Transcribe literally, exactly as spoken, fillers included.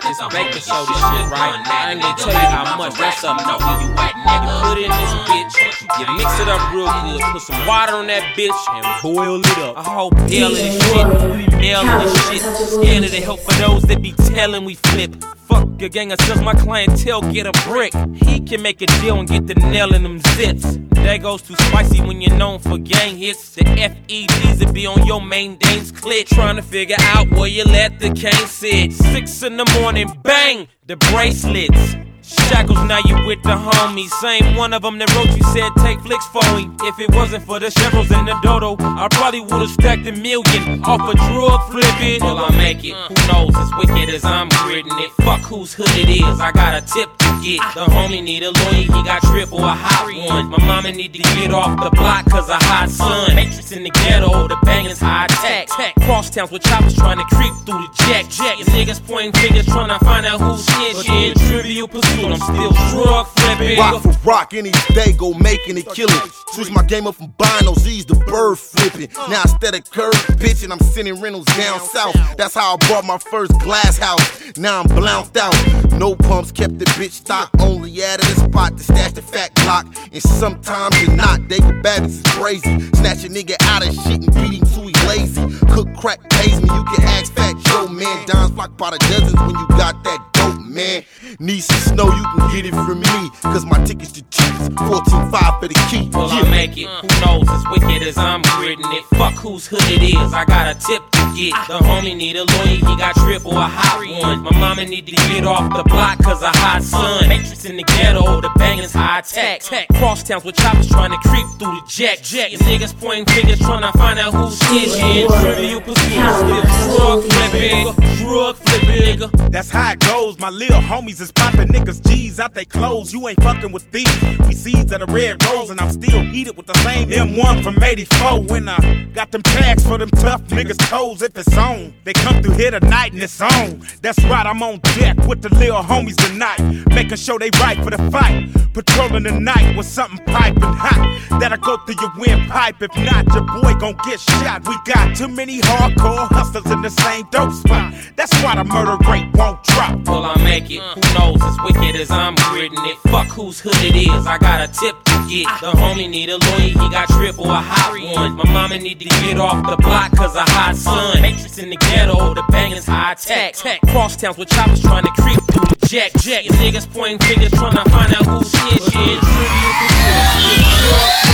this baking soda shit, right? I ain't gonna tell you how much that's up to. You put in this bitch, you mix it up real good, put some water on that bitch, and boil it up. A whole pail of this shit, we mailing this shit. Scared of the help for those that be telling we flip. Fuck a gang of sales, my clientele get a brick. He can make a deal and get the nail in them zips. That goes too spicy when you're known for gang hits. The F E Ds that be on your main dame's clit. Trying to figure out where you let the cane sit. Six in the morning, bang, the bracelets. Shackles, now you with the homies. Same one of them that wrote you said take flicks for him. If it wasn't for the Chevros and the Dodo, I probably would've stacked a million off a drug flipping. Will I make it? Who knows? As wicked as I'm gritting it. Fuck whose hood it is. I got a tip to get. The homie need a lawyer, he got triple a hot one. My mama need to get off the block cause a hot sun. Matrix in the ghetto, the bangers high tech. Cross towns with choppers trying to creep through the jack. Jack, niggas pointing fingers trying to find out who's snitching. Trivial pursuit. I'm still drug flipping. Rock for rock, any day go making it killing. Switch my game up from buying those Z's to bird flipping. Now instead of curb pitching, I'm sending rentals down south. That's how I bought my first glass house. Now I'm blounced out. No pumps, kept the bitch stock. Only added a spot to stash the fat Glock. And sometimes you're not. They get bad, this is crazy. Snatch a nigga out of shit and beat him till he lazy. Cook crack pays me, you can ask Fat Joe, man. Dimes flock by the dozens when you got that dope, man. Need some snow, you can get it from me. Cause my ticket's the cheapest, fourteen five for the key. Will I make it? Who knows? As wicked as I'm gritting it. Fuck whose hood it is. I got a tip to get. The homie need a lawyer, he got triple a hot one. My mama need to get off the block cause a hot sun. Matrix in the ghetto, the bangers high tech. Cross towns with choppers trying to creep through the jack. Jack, niggas pointing fingers trying to find out who's snitching. Trivial pursuit, still drug flipping. Drug flipping, nigga. That's how it goes. My little homies is popping niggas G's out they clothes. You ain't fucking with these. We seeds of the red rose, and I'm still heated with the same M one from eighty-four. When I got them tags for them tough niggas' toes, if it's on, they come through here tonight and it's on. That's right, I'm on deck with the little homies tonight, making sure they right for the fight. Patrolling the night with something piping hot that'll go through your windpipe. If not, your boy gon' get shot. We got too many hardcore hustlers in the same dope spot. That's why the murder rate won't drop. Will I make it? Who knows? As wicked as I'm gritting it. Fuck whose hood it is. I got a tip to get. The homie need a lawyer, he got triple a hot one. My mama need to get off the block cause a hot sun. Matrix in the ghetto, the bangers high tech. Cross towns with choppers trying to creep through the jack. Jack, niggas pointing fingers trying to find out who's snitching.